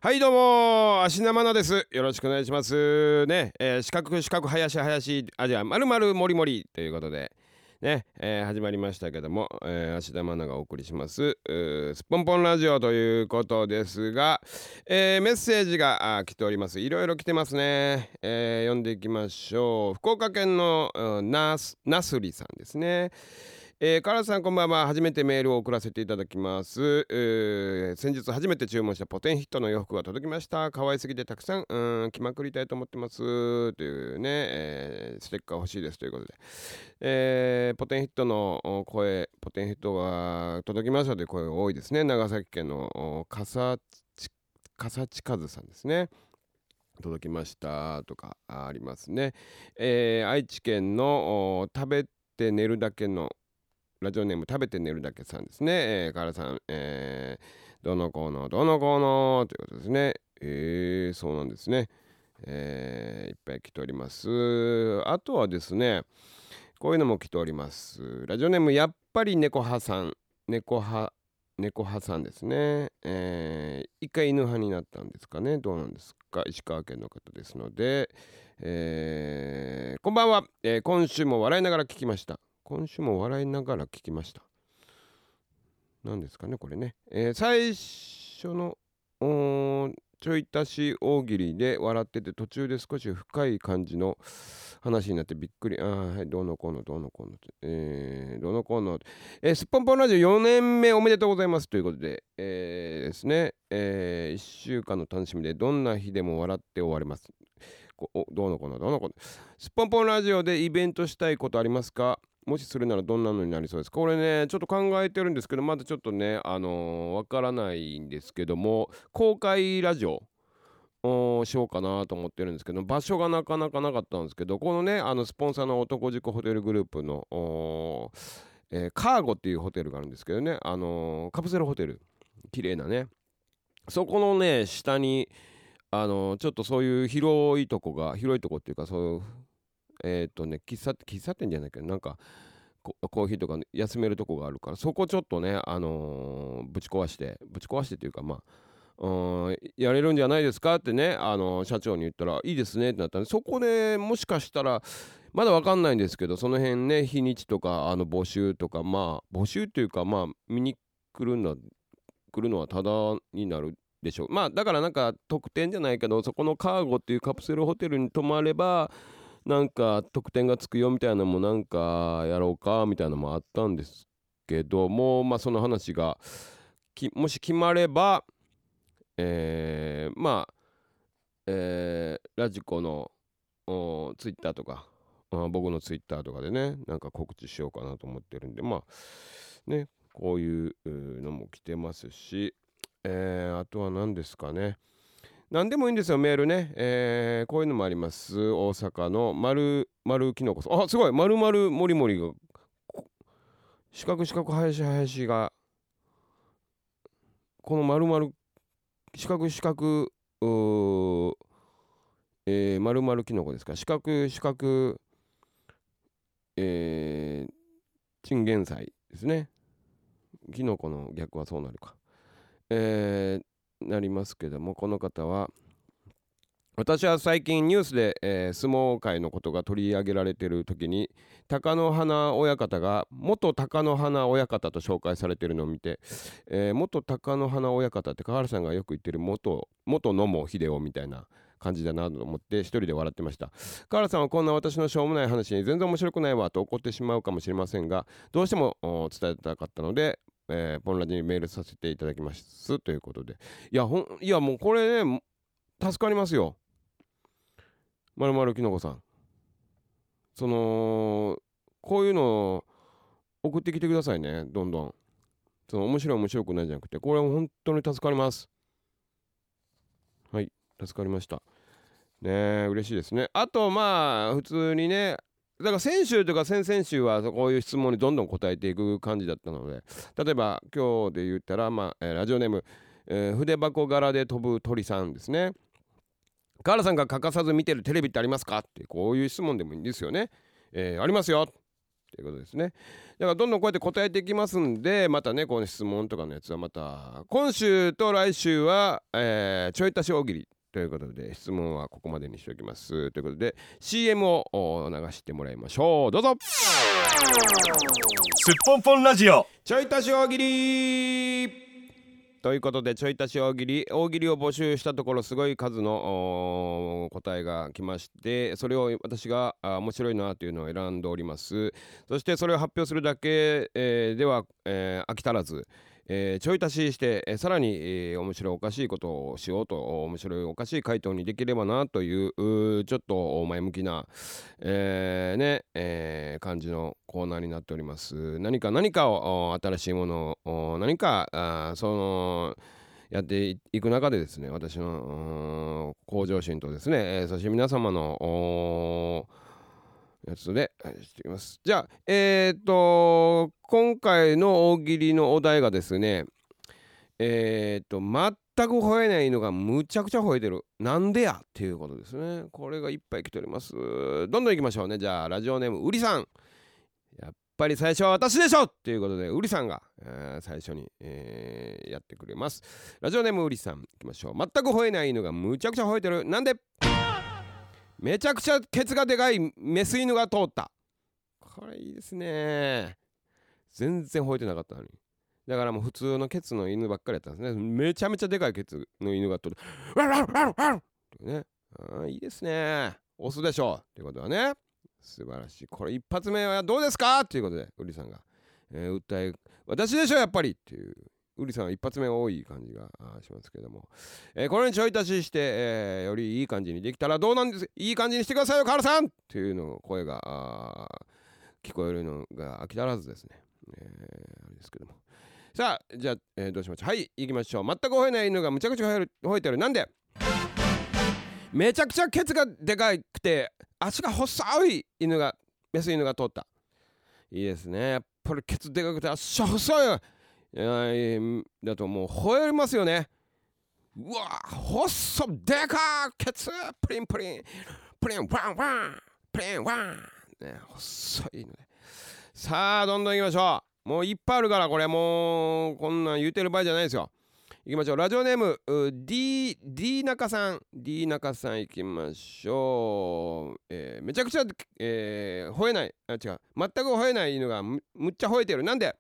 はいどうも芦生奈です。よろしくお願いしますね。四角林じゃあ丸々もりもりということでね、始まりましたけども、芦田愛菜がお送りしますすっぽんぽんラジオということですが、メッセージが来ております。いろいろ来てますね。読んでいきましょう。福岡県のなすりさんですね。カラさんこんばんは。初めてメールを送らせていただきます。先日初めて注文したポテンヒットの洋服が届きました。可愛すぎてたくさん着まくりたいと思ってますというね、ステッカー欲しいですということで、ポテンヒットのポテンヒットが届きましたという声が多いですね。長崎県の笠地和さんですね。届きましたとかありますね。愛知県の食べて寝るだけのラジオネーム食べて寝るだけさんですね。カラさん、どのコーナーどのコーナーということですね。そうなんですね。いっぱい来ております。あとはですね、こういうのも来ております。ラジオネームやっぱり猫派さん。猫派さんですね。一回犬派になったんですかね。どうなんですか。石川県の方ですので、こんばんは、今週も笑いながら聞きました。今週も笑いながら聞きました。何ですかねこれね。最初のちょい足し大喜利で笑ってて途中で少し深い感じの話になってびっくり。はい、どうのこうのどうのこうの、どうのこうの、すっぽんぽんラジオ4年目おめでとうございますということで、ですね、1週間の楽しみでどんな日でも笑って終われます。どうのこうのどうのこうの。すっぽんぽんラジオでイベントしたいことありますか？もしするならどんなのになりそうですか？これねちょっと考えてるんですけど、まだちょっとねわからないんですけども、公開ラジオしようかなと思ってるんですけど、場所がなかなかなかったんですけど、このねスポンサーの男塾ホテルグループのカーゴっていうホテルがあるんですけどね、カプセルホテル、綺麗なね、そこのね下にちょっとそういう広いとこっていうか、そういう喫茶店じゃないけど、なんかコーヒーとか休めるとこがあるから、そこちょっとねぶち壊してというか、やれるんじゃないですかってね社長に言ったらいいですねってなったんで、そこでもしかしたらまだわかんないんですけど、その辺ね日にちとか募集とか、募集っていうか見に来るのはタダになるでしょう。だからなんか特典じゃないけど、そこのカーゴっていうカプセルホテルに泊まればなんか特典がつくよみたいなのもなんかやろうかみたいなのもあったんですけども、その話がもし決まれば、ラジコのツイッターとか僕のツイッターとかでねなんか告知しようかなと思ってるんで、ねこういうのも来てますし、あとは何ですかね。何でもいいんですよ、メールね。こういうのもあります。大阪のきのこさん。あ、すごい、もりもりが、四角林が、この四角、うーきのこですか。四角、チンゲン菜ですね。きのこの逆はそうなるか。なりますけども、この方は、私は最近ニュースで、相撲界のことが取り上げられている時に貴乃花親方が元貴乃花親方と紹介されているのを見て、元貴乃花親方って川原さんがよく言ってる元野茂英雄みたいな感じだなと思って一人で笑ってました。川原さんはこんな私のしょうもない話に全然面白くないわと怒ってしまうかもしれませんが、どうしても伝えたかったので、ポンラジにメールさせていただきますということで、いやもうこれね助かりますよ。まるまるきのこさん、こういうの送ってきてくださいね、どんどん。面白くないじゃなくて、これは本当に助かります。はい、助かりましたね。嬉しいですね。あと普通にね、だから先週とか先々週はこういう質問にどんどん答えていく感じだったので、例えば今日で言ったらラジオネーム、筆箱柄で飛ぶ鳥さんですね。河原さんが欠かさず見てるテレビってありますかって、こういう質問でもいいんですよね。ありますよ。 ということですね。だからどんどんこうやって答えていきますんで、またねこの質問とかのやつはまた今週と来週は、ちょい足し大喜利ということで、質問はここまでにしておきますということで CM を流してもらいましょう。どうぞ。 すっぽんぽんラジオちょい足し大喜利ということで、ちょい足し大喜利を募集したところすごい数の答えが来まして、それを私が面白いなというのを選んでおります。そしてそれを発表するだけ、では、飽き足らず、ちょい足しして、さらに、面白いおかしいことをしようと、面白いおかしい回答にできればなというちょっと前向きな、感じのコーナーになっております。何かを新しいものを何かやっていく中でですね、私の向上心とですね、そして皆様のやつでしていきます。じゃあ今回の大喜利のお題がですね、全く吠えない犬がむちゃくちゃ吠えてる、なんでやっていうことですね。これがいっぱい来ております。どんどん行きましょうね。じゃあラジオネームうりさん、やっぱり最初は私でしょっていうことでうりさんが、最初に、やってくれます。ラジオネームうりさん、行きましょう。全く吠えない犬がむちゃくちゃ吠えてる、なんで。めちゃくちゃケツがでかいメス犬が通った。これいいですね。全然吠えてなかったのに。だからもう普通のケツの犬ばっかりやったんですね。めちゃめちゃでかいケツの犬が通る。ワンワンワンワンってね。いいですね。オスでしょうっていうことはね。素晴らしい。これ一発目はどうですかっていうことでウリさんが、訴え、私でしょやっぱりっていう。ウリさんは一発目多い感じがしますけども、これにちょい足しして、よりいい感じにできたらどうなんです。いい感じにしてくださいよカールさんっていうの声が聞こえるのが飽き足らずですね、あれですけども、さあじゃあ、どうしましょう。はい、行きましょう。全く吠えない犬がむちゃくちゃ吠えてる、なんで。めちゃくちゃケツがでかくて足が細いメス犬が通った。いいですね。やっぱりケツでかくて足細いだともう吠えますよね。うわ細でかケツプリンプリンプリンワンワンプリンワンね、細いので、さあどんどん行きましょう。もういっぱいあるから、これもうこんなん言うてる場合じゃないですよ。行きましょう。ラジオネームD 中さん行きましょう。めちゃくちゃ、吠えない、違う、全く吠えない犬がむっちゃ吠えてる、なんで。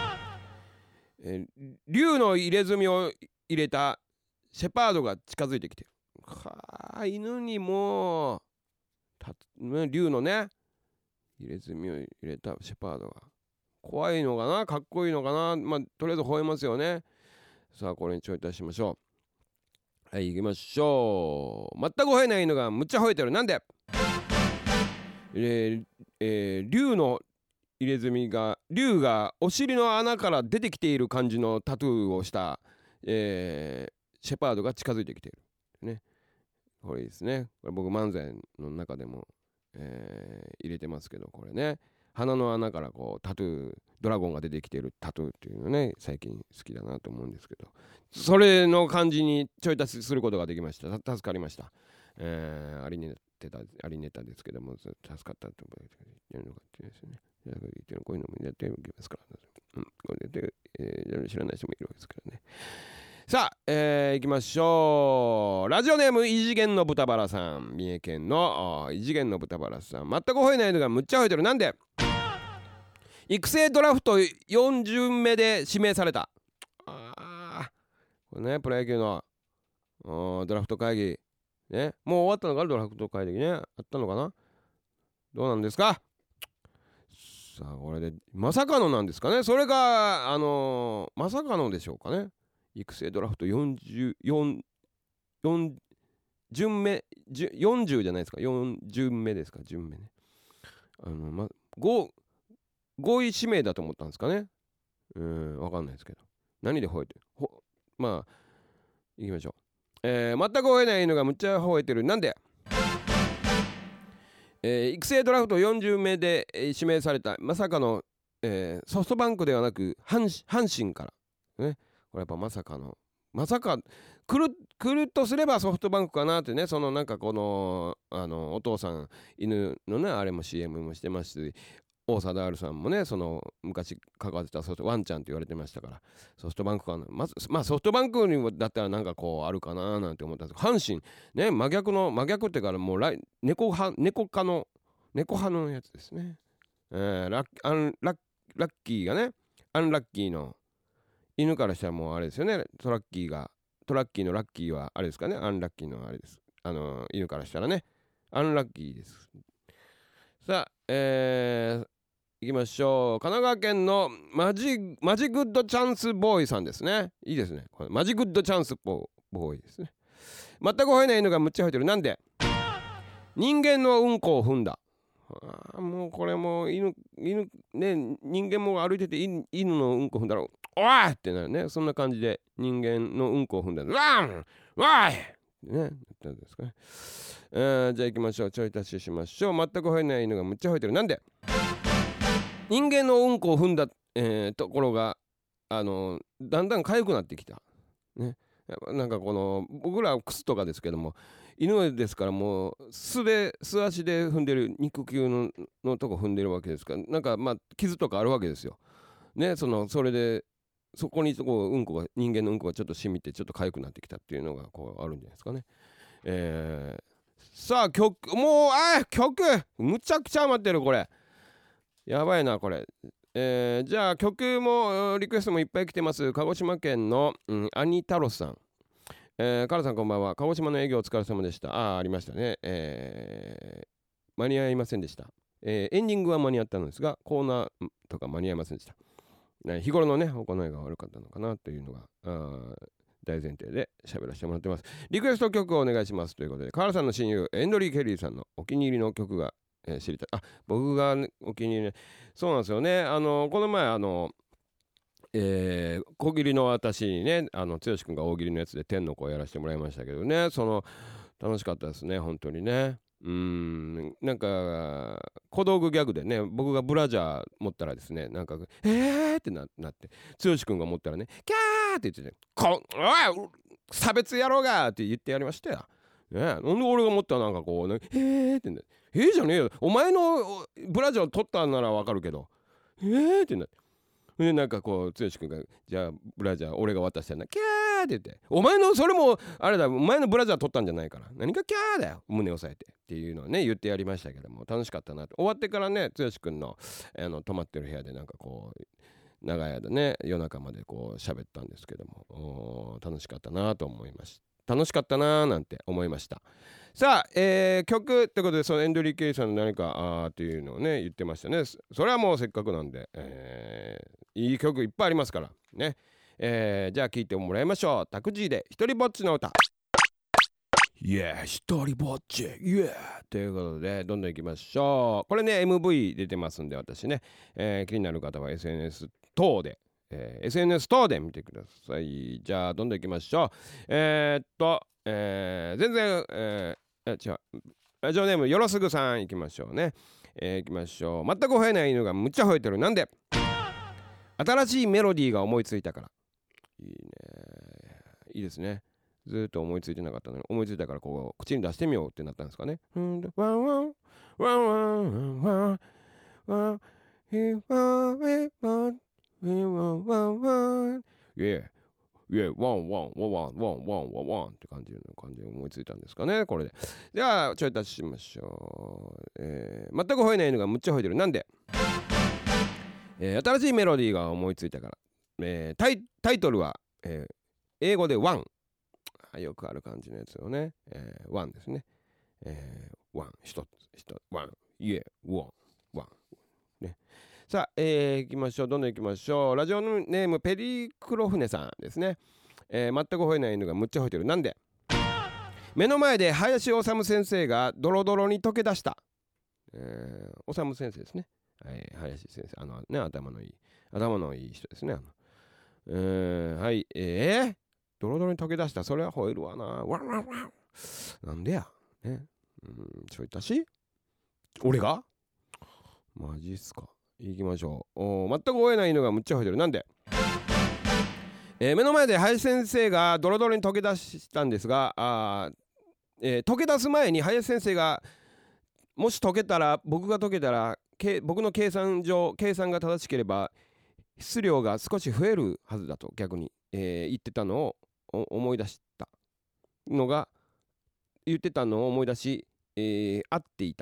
竜の入れ墨を入れたシェパードが近づいてきてる。犬にも竜のね入れ墨を入れたシェパードが怖いのかな、かっこいいのかな、とりあえず吠えますよね。さあこれにちょい足しましょう。はい、行きましょう。全く吠えない犬がむっちゃ吠えてる、なんで。竜の入れ墨が竜がお尻の穴から出てきている感じのタトゥーをした、シェパードが近づいてきているね。これいいですね。これ僕漫才の中でも、入れてますけど、これね、鼻の穴からこうタトゥー、ドラゴンが出てきているタトゥーっていうのね、最近好きだなと思うんですけど、それの感じにちょい足しすることができました。助かりました。ありネタですけども、助かったと思うのかっていうですね。こういうのもやっていきますから、これで、知らない人もいるわけですからね。さあ、行きましょう。ラジオネーム異次元の豚バラさん、三重県の異次元の豚バラさん、全く吠えないのがむっちゃ吠えてる、なんで。育成ドラフト4巡目で指名された。これね、プロ野球のドラフト会議ね、もう終わったのかな、ドラフト会議ね、あったのかな、どうなんですか。さあこれでまさかのなんですかね。それがまさかのでしょうかね。育成ドラフト4巡目40じゃないですか、4巡目ですか、順目ね。5位指名だと思ったんですかね。わかんないですけど、何で吠えてるまあ行きましょう。全く吠えない犬がむっちゃ吠えてる、なんで。育成ドラフト40名で、指名されたまさかの、ソフトバンクではなく阪神からね。これやっぱまさか来るとすればソフトバンクかなってね。そのなんかこのお父さん犬のねあれも CM もしてますし、 王貞治さんもね、その昔関わってたワンちゃんって言われてましたから、ソフトバンクかな。まあソフトバンクにだったらなんかこうあるかななんて思ったんですけど、阪神ね、真逆ってからもう猫派のやつですね。ラッキーがね、アンラッキーの犬からしたらもうあれですよね。トラッキーのラッキーはあれですかね。アンラッキーのあれです。犬からしたらね、アンラッキーです。さあ、行きましょう。神奈川県のマジグッドチャンスボーイさんですね。いいですね。これマジグッドチャンスボーイですね。全く吠えない犬がむっちゃ吠えてる。なんで？人間のうんこを踏んだ。もうこれも犬ね、人間も歩いてて犬のうんこ踏んだら、おいってなるね。そんな感じで人間のうんこを踏んだら、わいね、何ですかね。じゃあ行きましょう。ちょい足ししましょう。全く吠えない犬がむっちゃ吠えてる。なんで？人間のうんこを踏んだ、ところがだんだん痒くなってきた、ね、なんかこの僕らは靴とかですけども、犬ですからもう素足で踏んでる、肉球のとこ踏んでるわけですから、なんかまあ傷とかあるわけですよ、ね、それでそこに人間のうんこがちょっと染みてちょっと痒くなってきたっていうのがこうあるんじゃないですかね。さあ曲むちゃくちゃ余ってる、これやばいなこれ。じゃあ曲もリクエストもいっぱい来てます。鹿児島県の、アニタロスさん、カラさんこんばんは。鹿児島の営業お疲れ様でした。ありましたね。間に合いませんでした。エンディングは間に合ったのですが、コーナーとか間に合いませんでした。日頃のね行いが悪かったのかなというのが大前提で喋らせてもらってます。リクエスト曲をお願いしますということで、カラさんの親友エンドリー・ケリーさんのお気に入りの曲が知りたい。僕が、ね、お気に入り、そうなんですよね。この前小切りの私にね、剛君が大喜利のやつで天の声やらせてもらいましたけどね、楽しかったですね、本当にね。なんか小道具ギャグでね、僕がブラジャー持ったらですね、なんかってなって剛君が持ったらね、キャーって言ってね、おい差別野郎がって言ってやりましたよ。なんで俺が持ったらなんかこうね、ってね、じゃねえよ、お前のブラジャーを取ったんならわかるけど、ってなって、でなんかこう剛君がじゃあブラジャー俺が渡したらキャーって言って、お前のそれもあれだ、お前のブラジャー取ったんじゃないから何がキャーだよ、胸押さえてっていうのをね言ってやりましたけども、楽しかったなと。終わってからね、剛君の泊まってる部屋でなんかこう長い間ね夜中までこう喋ったんですけども、楽しかったなと思いました。楽しかったななんて思いました。さあ、曲ってことで、そのエンドリー・ケイさんの何かっていうのをね言ってましたね。それはもうせっかくなんで、いい曲いっぱいありますからね。じゃあ聴いてもらいましょう。タクジーで一人ぼっちの歌。一人ぼっちということでどんどんいきましょう。これね MV 出てますんで、私ね、気になる方は SNS 等で見てください。じゃあどんどんいきましょう。全然、違う、ラジオネームよろすぐさんいきましょうね。いきましょう。全く吠えない犬がむっちゃ吠えてる。なんで？新しいメロディーが思いついたから。いいね、いいですね。ずっと思いついてなかったのに、思いついたからこう口に出してみようってなったんですかね。ワンワンワンワンワンワンワンワンって感じで思いついたんですかね、これで。じゃあちょい足ししましょう。全く吠えない犬がむっちゃ吠えてる。なんで？新しいメロディーが思いついたから。タイトルは、英語でワン。よくある感じのやつをね、ワンですね。ワン、一つ、ワン、ワン。ね。さあ、行きましょう。どんどん行きましょう。ラジオネームペリクロフネさんですね。全く吠えない犬がむっちゃ吠えてる。なんで？目の前で林修先生がドロドロに溶け出した。修先生ですね。林先生、頭のいい人ですね。はい、ドロドロに溶け出した。それは吠えるわな。ワンワンワン。なんでや。ね。ちょい足し？俺が？マジっすか。行きましょう。全く吠えない犬がむっちゃ吠えてる。なんで？目の前で林先生がドロドロに溶け出したんですが、溶け出す前に林先生がもし僕が溶けたら僕の計算が正しければ質量が少し増えるはずだと逆に、言ってたのを思い出し、合っていた。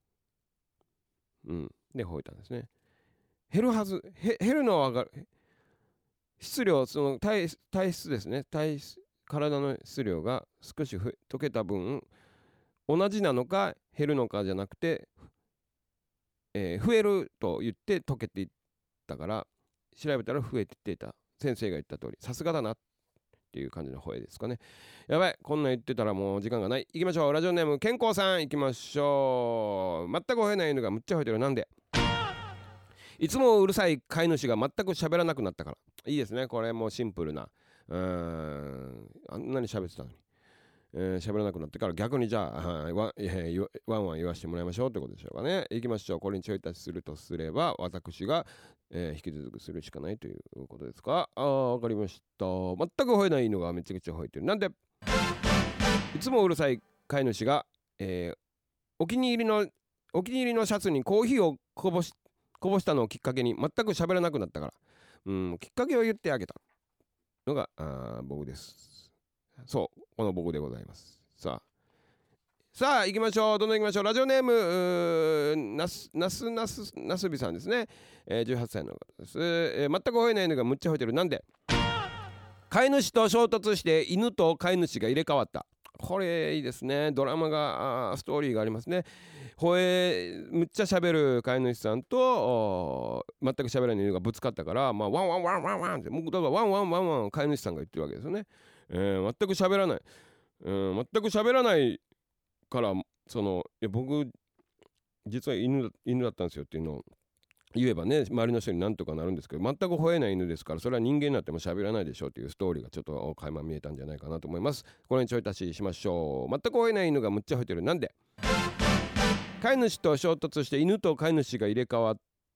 で吠えたんですね。減るはず、減るのは分かる。質量、その体質ですね。体の質量が少し溶けた分、同じなのか減るのかじゃなくて、増えると言って溶けていったから、調べたら増えていった。先生が言った通り、さすがだなっていう感じの声ですかね。やばい、こんなん言ってたらもう時間がない。行きましょう。ラジオネーム健康さん行きましょう。全く吠えない犬がむっちゃ吠えてる。なんで？いつもうるさい飼い主が全く喋らなくなったから。いいですね、これもうシンプルな。あんなに喋ってたのに。喋らなくなってから逆にじゃあ、ワンワン言わせてもらいましょうってことでしょうかね。行きましょう。これにちょい足しするとすれば私が、引き続きするしかないということですか。わかりました。全く吠えない犬がめちゃくちゃ吠えてる。なんで？いつもうるさい飼い主が、お気に入りのシャツにコーヒーをこぼしたのをきっかけに全く喋らなくなったから。きっかけを言ってあげたのが僕です。そう、この僕でございます。さあ行きましょう。どんどん行きましょう。ラジオネームなすびさんですね。18歳の方です。全く吠えない犬がむっちゃ吠えてる。なんで？飼い主と衝突して犬と飼い主が入れ替わった。これいいですね。ドラマがストーリーがありますね。むっちゃ喋る飼い主さんと全く喋らない犬がぶつかったから、ワンワンワンワンワンって、だからワンワンワンワン飼い主さんが言ってるわけですよね。全く喋らない、全く喋らないから僕実は犬だったんですよっていうのを言えばね、周りの人になんとかなるんですけど、全く吠えない犬ですから、それは人間になっても喋らないでしょうっていうストーリーがちょっと垣間見えたんじゃないかなと思います。これにちょい足ししましょう。全く吠えない犬がむっちゃ吠えてる。なんで？飼い主と衝突して犬と飼い主が入れ替わ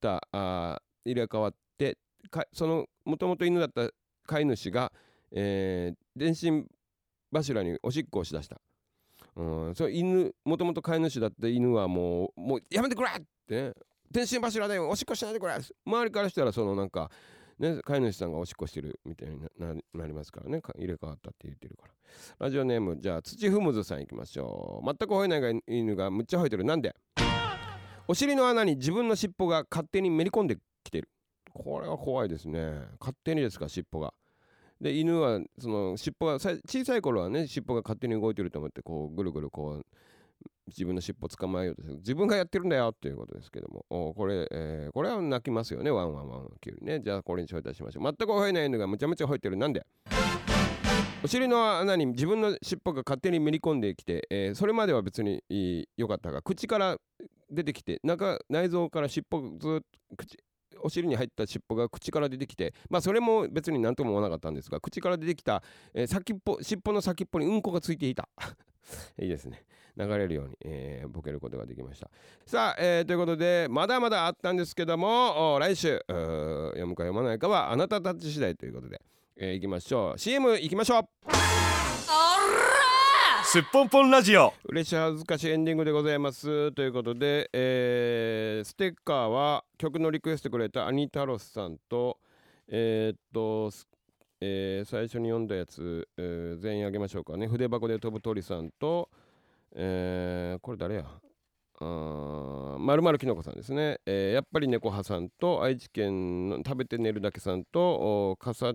ってそのもともと犬だった飼い主が、電信柱におしっこをしだした。もともと飼い主だった犬はもうやめてくれってね、電信柱でおしっこしないでくれ。周りからしたらなんかね、飼い主さんがおしっこしてるみたいに なりますからね。入れ替わったって言ってるから。ラジオネームじゃあ土ふむずさんいきましょう。全く吠えない犬がむっちゃ吠えてる。なんで？お尻の穴に自分の尻尾が勝手にめり込んできてる。これは怖いですね。勝手にですか、尻尾が。で犬はその尻尾が小さい頃はね、尻尾が勝手に動いてると思ってこうぐるぐるこう自分の尻尾捕まえようとする。自分がやってるんだよっていうことですけども、これは泣きますよね。ワンワンワンキュウリね。じゃあこれにちょい出しましょう。全く吠えない犬がむちゃむちゃ吠えてる。なんで？お尻の穴に自分の尻尾が勝手にめり込んできて、それまでは別に良かったが、口から出てきて内臓から尻尾ずっとお尻に入った尻尾が口から出てきて、それも別に何とも思わなかったんですが、口から出てきた、尻尾の先っぽにうんこがついていた。いいですね。流れるように、ボケることができました。さあ、ということでまだまだあったんですけども、来週読むか読まないかはあなたたち次第ということで、いきましょう。 CM いきましょう。 すっぽんぽんラジオ。 嬉しい恥ずかしいエンディングでございますということで、ステッカーは曲のリクエストくれたアニタロスさんと最初に読んだやつ、全員あげましょうかね。筆箱で飛ぶ鳥さんと、これ誰や、まるまるきのこさんですね。やっぱり猫派さんと、愛知県の食べて寝るだけさんと、かさ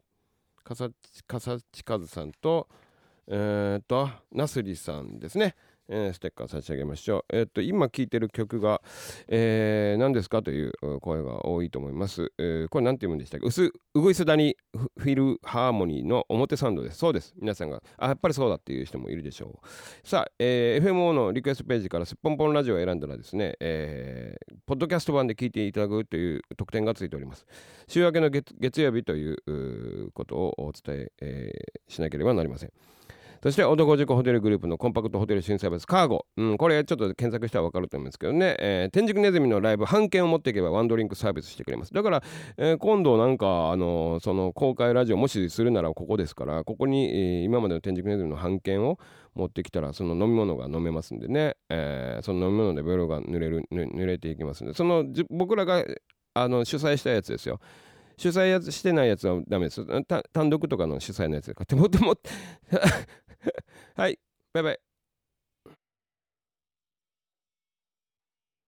ちかずさんと、なすりさんですね。ステッカー差し上げましょう。今聴いてる曲が、何ですかという声が多いと思います。これ何て読むんでしたっけ？うぐいす谷フィルハーモニーの表参道です。そうです。皆さんがやっぱりそうだっていう人もいるでしょう。さあ、FMO のリクエストページからすっぽんぽんラジオを選んだらですね、ポッドキャスト版で聞いていただくという特典がついております。週明けの月曜日ということをお伝えしなければなりません。 そして男塾ホテルグループのコンパクトホテル新サービスカーゴ、これちょっと検索したら分かると思うんですけどね、天竺ネズミのライブ半券を持っていけばワンドリンクサービスしてくれます。だから、今度なんかその公開ラジオもしするならここですから、ここに、今までの天竺ネズミの半券を持ってきたらその飲み物が飲めますんでね、その飲み物でベロが濡れていきますんで、その僕らが主催したやつですよ。主催してないやつはダメです。単独とかの主催のやつで買ってもってもってはい、バイバイ。